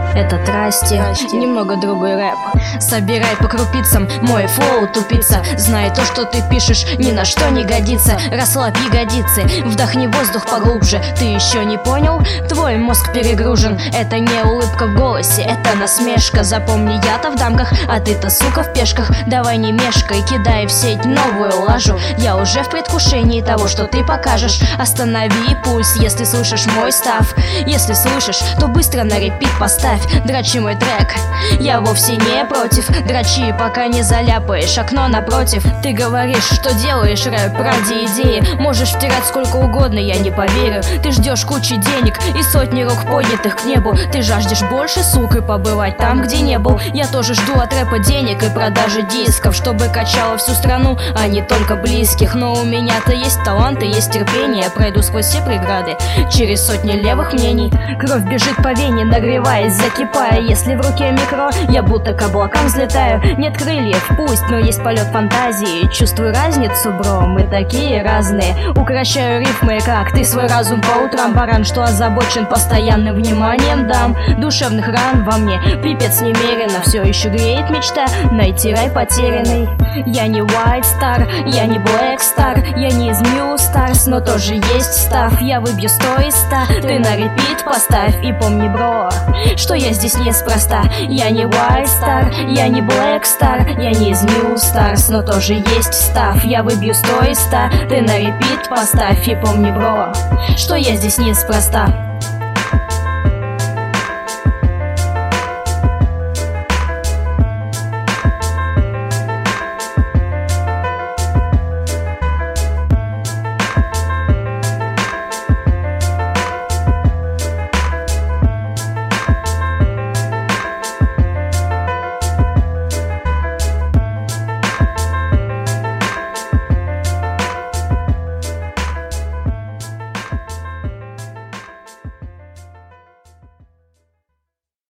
Это трасти, немного другой рэп. Собирай по крупицам мой флоу, тупица. Знай, то, что ты пишешь, ни на что не годится. Расслабь ягодицы, вдохни воздух поглубже. Ты еще не понял? Твой мозг перегружен. Это не улыбка в голосе, это насмешка. Запомни, я-то в дамках, а ты-то, сука, в пешках. Давай не мешкай, кидай в сеть новую лажу. Я уже в предвкушении того, что ты покажешь. Останови пульс, если слышишь мой став. Если слышишь, то быстро на репит поставь. Дрочи мой трек, я вовсе не против. Дрочи, пока не заляпаешь окно напротив. Ты говоришь, что делаешь рэп ради идеи. Можешь втирать сколько угодно, я не поверю. Ты ждешь кучи денег и сотни рук поднятых к небу. Ты жаждешь больше, сук, и побывать там, где не был. Я тоже жду от рэпа денег и продажи дисков, чтобы качало всю страну, а не только близких. Но у меня-то есть талант и есть терпение. Я пройду сквозь все преграды, через сотни левых мнений. Кровь бежит по вене, нагреваясь, закипая. Если в руке микро, я будто к облакам взлетаю. Нет крыльев, пусть, но есть полет фантазии. Чувствую разницу, бро, мы такие разные. Укращаю рифмы, как ты свой разум по утрам. Баран, что озабочен постоянным вниманием дам. Душевных ран во мне пипец немерено. Все еще греет мечта найти рай потерянный. Я не White Star, я не Black Star, я не из New Stars, но тоже есть став. Я выбью 100 из 100, ты на репит поставь. И помни, бро, что я здесь неспроста. Я не White Star, я не Black Star, я не из New Stars, но тоже есть став. Я выбью 100 из 100, ты на репит поставь. И помни, бро, что я здесь неспроста.